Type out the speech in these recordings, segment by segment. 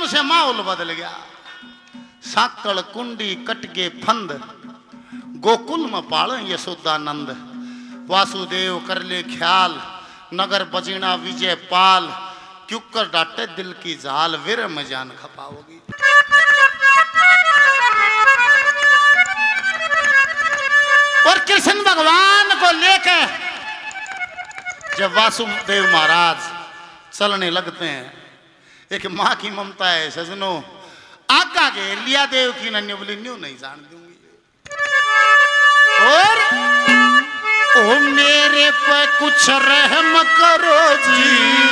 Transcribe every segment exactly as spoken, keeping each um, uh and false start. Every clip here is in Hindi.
एकदम से माहौल बदल गया। साकड़ कुंडी कटके फंद गोकुल में पाल यशोदानंद। वासुदेव कर ले ख्याल नगर बजीना विजय पाल। क्यों कर डाटे दिल की जाल वीर में जान खपाओगी। और कृष्ण भगवान को लेकर जब वासुदेव महाराज चलने लगते हैं, एक माँ की ममता है सजनो। आका के लिया देव की नन्यू बोली न्यू नहीं जान दूंगी। और ओ मेरे पे कुछ रहम करो जी,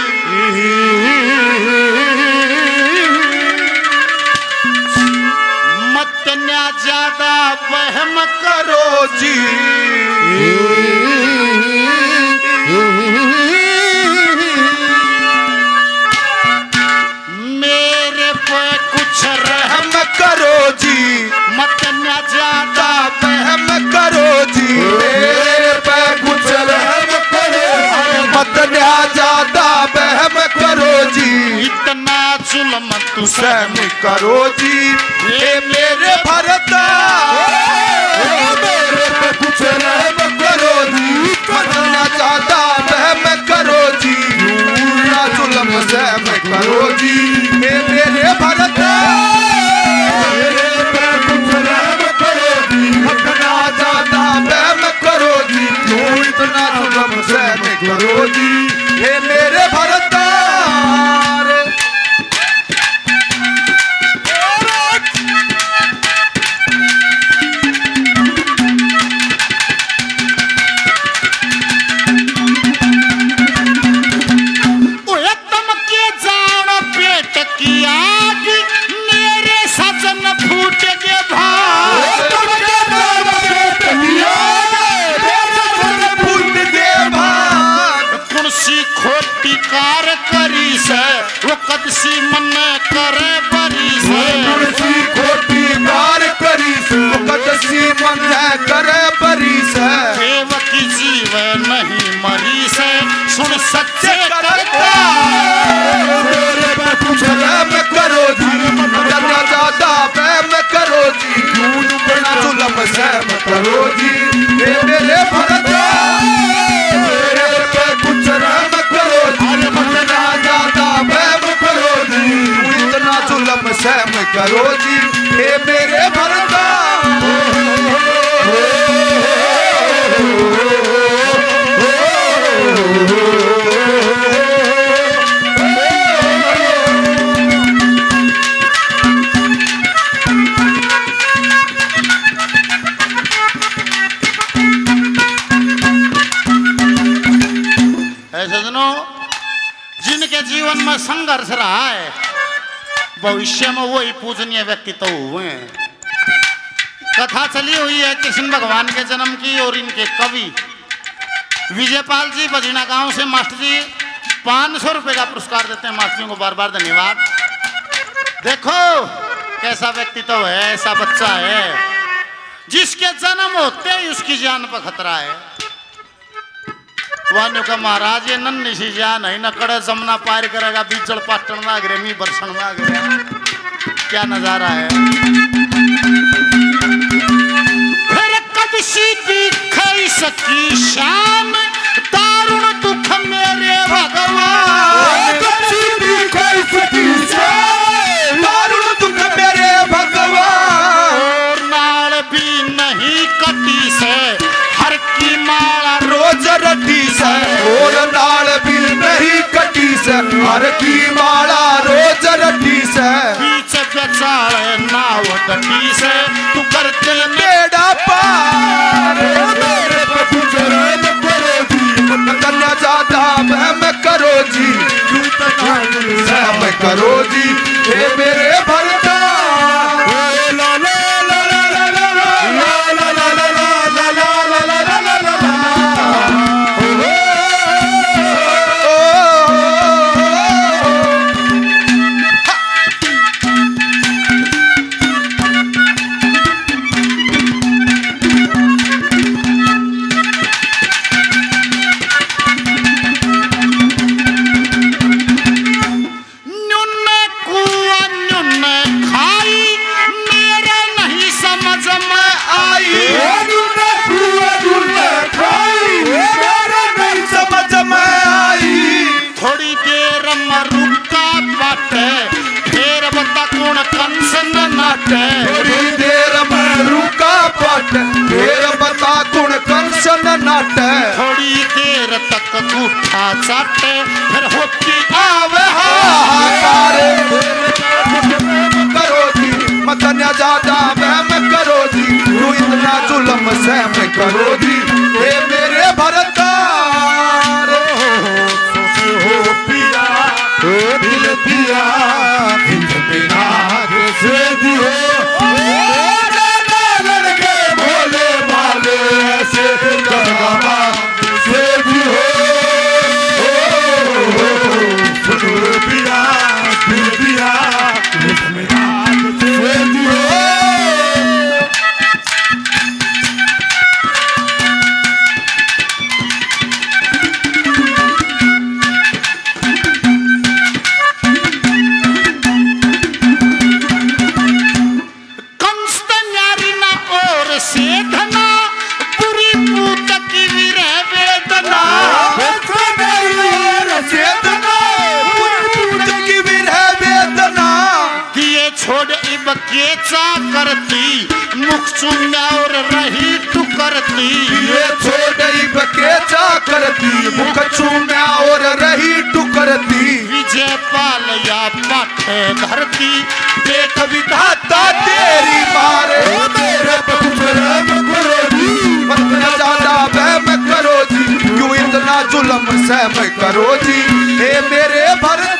मत ना ज्यादा वहम करो जी। मेरे पे कुछ रहम करो जी, मत ना ज्यादा वहम करो जी। मेरे पे कुछ रहम करो, मत ना ज्यादा वहम करो जी। इतना जुल्म तू सहम करो जी, ये मेरे भरता। मेरे पे कुछ रहम करो जी, मत ना ज्यादा वहम करो जी। ना जुल्म सहम करो जी, ये मेरे भरता। मेरे पे कुछ रहम करो जी, मत ना ज्यादा वहम करो जी। क्यों इतना जुल्म सहम करो जी, ये मेरे भरता। कार करी से वो कदसी मन करे बरी से। तुलसी खोटी कार करी से वो कदसी मन करे बरी से। देवकी जीव नहीं मरी से सुन सच्चे करता। मेरे पे कुछ रहम करो जी, ज्यादा ज्यादा वहम करो जी। क्यों बिना जुल्म सहम करो जी, ये मेरे भरता। मेरे पे कुछ रहम करो जी, मत ना ज्यादा वहम करो जी। इतना जुल्म सहम करो जी, ये मेरे भरता। जिनके जीवन में संघर्ष रहा है भविष्य में वही पूजनीय व्यक्तित्व हुए हैं। कथा चली हुई है कृष्ण भगवान के जन्म की। और इनके कवि विजयपाल जी बजीना गांव से मास्टर जी पाँच सौ रुपए का पुरस्कार देते हैं। मास्टर जी को बार बार धन्यवाद। देखो कैसा व्यक्तित्व है, ऐसा बच्चा है जिसके जन्म होते ही उसकी जान पर खतरा है। वान्यो का महाराज ये नन्ही सी जान है न कड़े जमुना पार करेगा बीचड़ पाटन में गिरे मी बरसन में गिरे। क्या नजारा है। फिर कब सी दिख सकी शाम दारुण दुख मेरे भगवान। कब सी दिख सकी शाम दारुण दुख मेरे भगवान। और नाल भी नहीं कटी से हर की माला रोज रटी से। और नाल भी नहीं कटी से हर की माला रोज रटी से। बीच बेचाल नाव डटी से तू करते बेड़ा पार। मेरे पे कुछ रहम करो जी, मत ना ज्यादा वहम करो जी। क्यों इतना सहम करो जी, ये मेरे भरता। काटे थोड़ी देर में रुका पट फिर बता गुण कंसन नाटे थोड़ी देर तक गूठा चाटे फिर होती आवे हाहाकार करो जी मतन्या ज्यादा वहम करो जी तू इतना जुल्म सहम करो जी हे मेरे भरतार हो पिया ओ दिल दिया दिल बिना से दियो लड़के भोले भाले से गंगा से दियो सुनो पिया दिल दिया दिल बिना से दियो केचा करती मुख चुम्या और रही तू करती ये छोड़ी बकेचा करती मुख चुम्या और रही टू करती विजय पाल या पाठे धरती देख विधाता तेरी मारे मेरे बखुरम करो जी मत ज्यादा वहम करो जी क्यों इतना जुल्म सहम करो जी हे मेरे भर